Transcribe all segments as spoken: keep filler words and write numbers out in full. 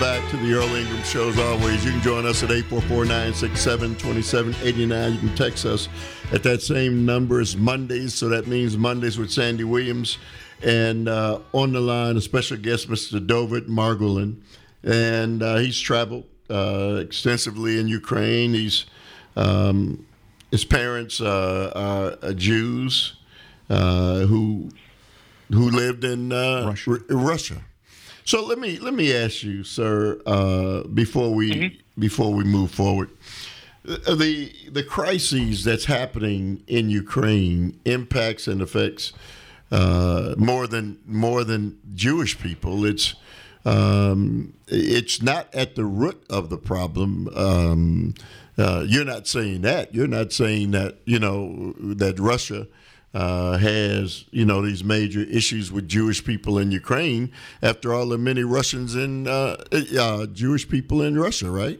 back to the Earl Ingram Show. As always, you can join us at eight four four, nine six seven, two seven eight nine. You can text us at that same number as Mondays, so that means Mondays with Sandy Williams. And uh, on the line, a special guest, Mister Dovid Margolin. And uh, he's traveled uh, extensively in Ukraine. He's um, his parents uh, are Jews uh, who who lived in uh, Russia. R- Russia. So let me let me ask you, sir, uh, before we mm-hmm. before we move forward, the the crises that's happening in Ukraine impacts and affects uh, more than more than Jewish people. It's um, it's not at the root of the problem. Um, uh, you're not saying that. You're not saying that you know that Russia Uh, has, you know, these major issues with Jewish people in Ukraine. After all, there are many Russians and uh, uh, Jewish people in Russia, right?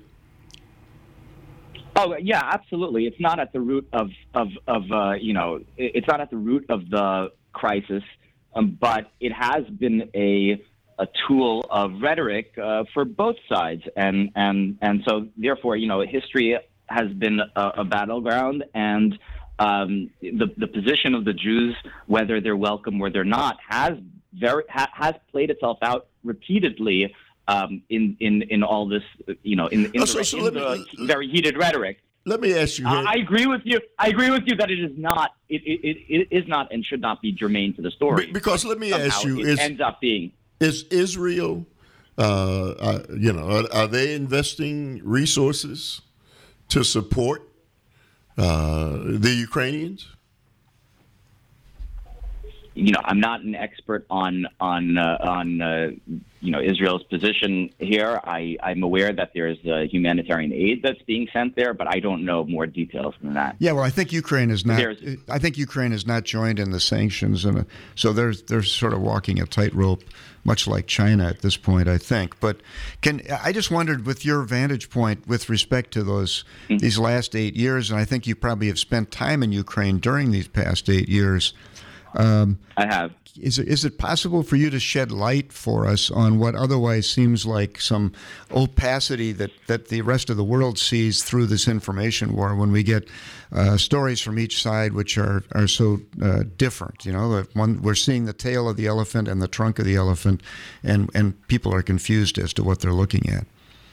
Oh, yeah, absolutely. It's not at the root of, of, of uh, you know, it's not at the root of the crisis, um, but it has been a a tool of rhetoric uh, for both sides. And, and, and so, therefore, you know, history has been a, a battleground, and Um, the the position of the Jews, whether they're welcome or they're not, has very ha, has played itself out repeatedly um, in, in in all this, you know, in, in, oh, so, the, so in the me, very heated rhetoric. Let me ask you. Uh, I agree with you. I agree with you that it is not. It it, it is not and should not be germane to the story. Because let me Somehow ask you: it is, ends up being is Israel, uh, uh, you know, are, are they investing resources to support Uh, the Ukrainians? You know, I'm not an expert on on uh, on uh, you know Israel's position here. I, I'm aware that there's uh, humanitarian aid that's being sent there, but I don't know more details than that. Yeah, well, I think Ukraine is not. There's, I think Ukraine is not joined in the sanctions, and so they're they're sort of walking a tightrope, much like China at this point, I think. But can I just wondered, with your vantage point with respect to those mm-hmm. these last eight years, and I think you probably have spent time in Ukraine during these past eight years. Um, I have. Is it, is it possible for you to shed light for us on what otherwise seems like some opacity that, that the rest of the world sees through this information war when we get uh, stories from each side which are, are so uh, different? You know, one, we're seeing the tail of the elephant and the trunk of the elephant, and, and people are confused as to what they're looking at.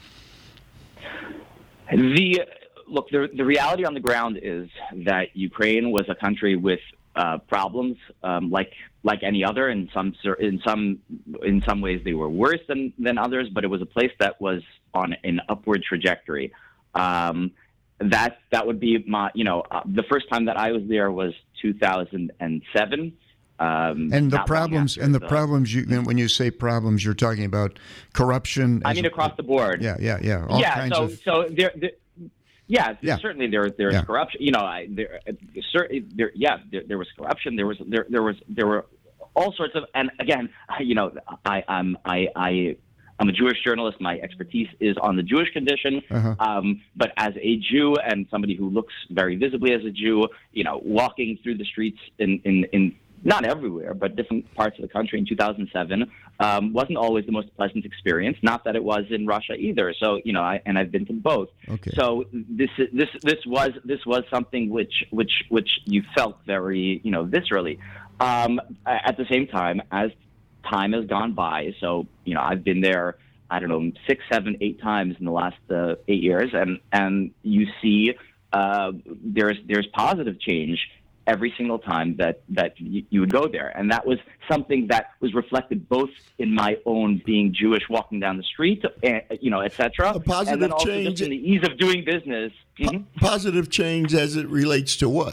The look, the, the reality on the ground is that Ukraine was a country with Uh, problems um, like like any other. In some in some in some ways, they were worse than, than others, but it was a place that was on an upward trajectory. Um, that that would be my you know uh, the first time that I was there was two thousand seven. Um, and the problems and the, the problems you when you say problems, you're talking about corruption. I mean, across the board. Yeah, yeah, yeah. All yeah. kinds So of... so there. there Yeah, yeah, certainly there there's yeah. corruption. You know, I, there, certainly there, yeah, there, there was corruption. There was there there was there were all sorts of. And again, you know, I I'm I I I'm a Jewish journalist. My expertise is on the Jewish condition. Uh-huh. Um, but as a Jew and somebody who looks very visibly as a Jew, you know, walking through the streets in in in. Not everywhere, but different parts of the country in two thousand seven um, wasn't always the most pleasant experience. Not that it was in Russia either. So you know, I, and I've been to both. Okay. So this this this was this was something which which which you felt very you know viscerally. Um, at the same time, as time has gone by, so you know, I've been there. I don't know, six, seven, eight times in the last uh, eight years, and and you see uh, there's there's positive change every single time that, that you, you would go there. And that was something that was reflected both in my own being Jewish, walking down the street, uh, you know, et cetera. A positive and then also change. Just in the ease of doing business. Mm-hmm. Po- positive change as it relates to what?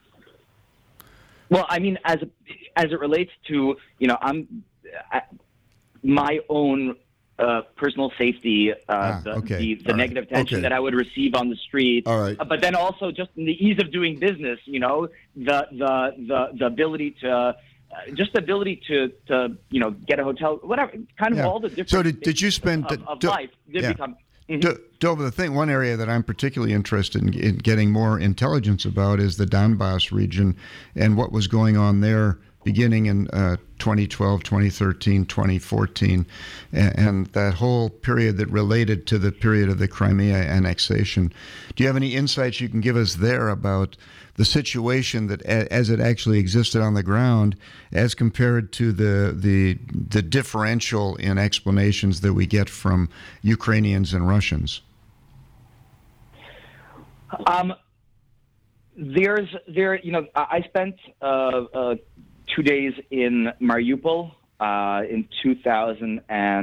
Well, I mean, as as it relates to, you know, I'm I, my own Uh, personal safety, uh, ah, the, okay. the, the negative right. attention okay. that I would receive on the street. All right. Uh, but then also just in the ease of doing business, you know, the the the, the ability to, uh, just the ability to, to, you know, get a hotel, whatever, kind of yeah. all the different so did, did you spend, of, of do, life did yeah. become. Mm-hmm. Dover, the thing, one area that I'm particularly interested in, in getting more intelligence about is the Donbass region and what was going on there beginning in uh, twenty twelve, twenty thirteen, twenty fourteen, and, and that whole period that related to the period of the Crimea annexation. Do you have any insights you can give us there about the situation that, a, as it actually existed on the ground, as compared to the the the differential in explanations that we get from Ukrainians and Russians? Um, there's there, you know, I spent uh, uh, two days in Mariupol uh, in two thousand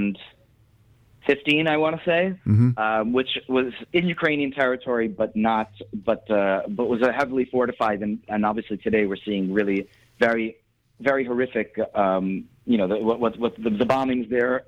fifteen, I want to say, mm-hmm. uh, which was in Ukrainian territory, but not, but uh, but was heavily fortified, and, and obviously today we're seeing really very, very horrific, um, you know, the, what, what, what the, the bombings there.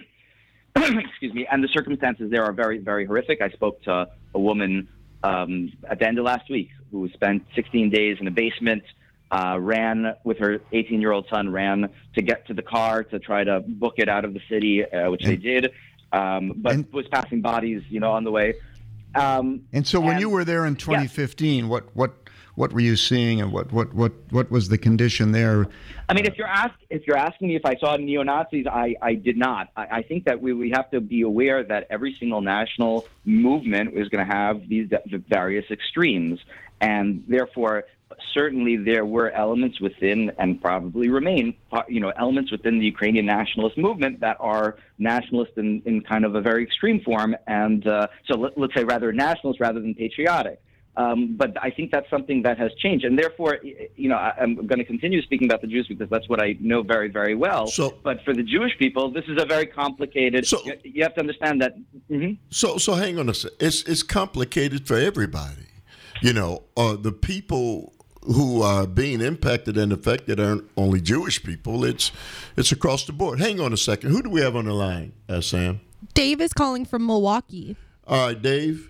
Excuse me, and the circumstances there are very, very horrific. I spoke to a woman um, at the end of last week who spent sixteen days in a basement, uh, ran with her eighteen-year-old son, ran to get to the car to try to book it out of the city, uh, which and, they did, um, but and, was passing bodies, you know, on the way. Um, and so when and, you were there in twenty fifteen, yeah. what, what what were you seeing, and what, what, what, what was the condition there? I mean, if you're ask, if you're asking me if I saw neo-Nazis, I, I did not. I, I think that we, we have to be aware that every single national movement is going to have these various extremes, and therefore, certainly there were elements within, and probably remain, you know, elements within the Ukrainian nationalist movement that are nationalist in, in kind of a very extreme form, and uh, so let, let's say rather nationalist rather than patriotic. Um, but I think that's something that has changed, and therefore, you know, I, I'm going to continue speaking about the Jews because that's what I know very, very well. So, but for the Jewish people, this is a very complicated. So, you, you have to understand that. Mm-hmm. So, so hang on a second. It's it's complicated for everybody. You know, uh, the people who are being impacted and affected aren't only Jewish people. It's it's across the board. Hang on a second. Who do we have on the line, uh, Sam? Dave is calling from Milwaukee. All right, Dave.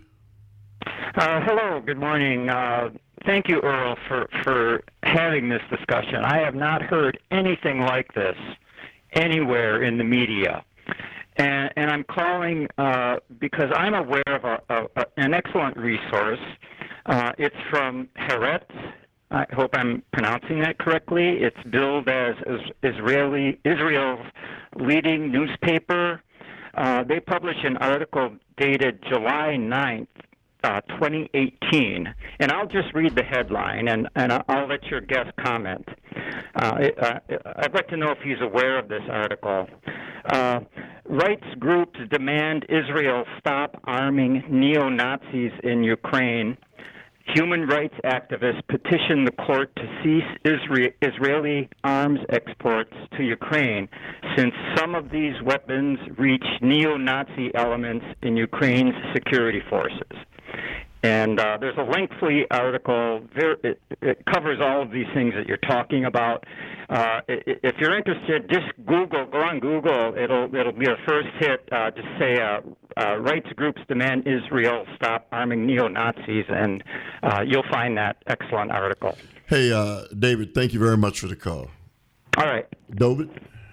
Uh, hello, good morning. Uh, thank you, Earl, for, for having this discussion. I have not heard anything like this anywhere in the media. And, and I'm calling uh, because I'm aware of a, a, a, an excellent resource. Uh, it's from Haaretz. I hope I'm pronouncing that correctly. It's billed as, as Israeli Israel's leading newspaper. Uh, they publish an article dated July ninth, Uh, twenty eighteen, and I'll just read the headline, and, and I'll let your guest comment. Uh, it, uh, I'd like to know if he's aware of this article. Uh, rights groups demand Israel stop arming neo-Nazis in Ukraine. Human rights activists petition the court to cease Israel, Israeli arms exports to Ukraine, since some of these weapons reach neo-Nazi elements in Ukraine's security forces. And uh, there's a lengthy article. There, it, it covers all of these things that you're talking about. Uh, if you're interested, just Google, go on Google. It'll it'll be a first hit. Uh, just say uh, uh, rights groups demand Israel stop arming neo-Nazis, and uh, you'll find that excellent article. Hey, uh, David, thank you very much for the call. All right. David?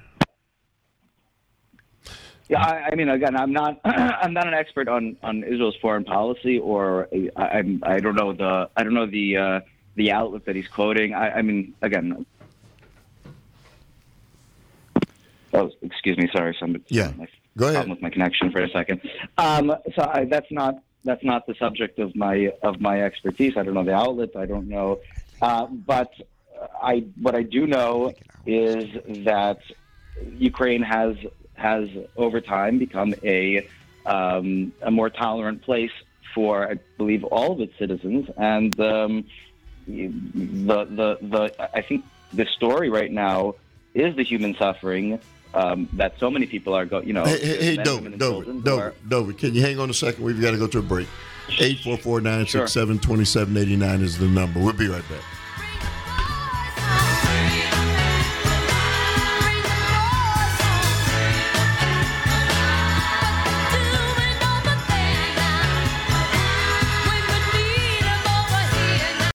Yeah, I, I mean, again, I'm not, I'm not an expert on, on Israel's foreign policy, or I, I'm, I don't know the, I don't know the, uh, the outlet that he's quoting. I, I mean, again. Oh, excuse me, sorry, somebody. Yeah, go ahead. Problem with my connection for a second. Um, so I, that's not, that's not the subject of my, of my expertise. I don't know the outlet. I don't know, uh, but I, what I do know is that Ukraine has. has over time become a um, a more tolerant place for, I believe, all of its citizens. And um, the the the I think the story right now is the human suffering um, that so many people are going. You know, hey, hey, hey Dover, Dover, Dover, Dover, can you hang on a second? We've got to go to a break. eight four four, nine six seven, two seven eight nine is the number. We'll be right back.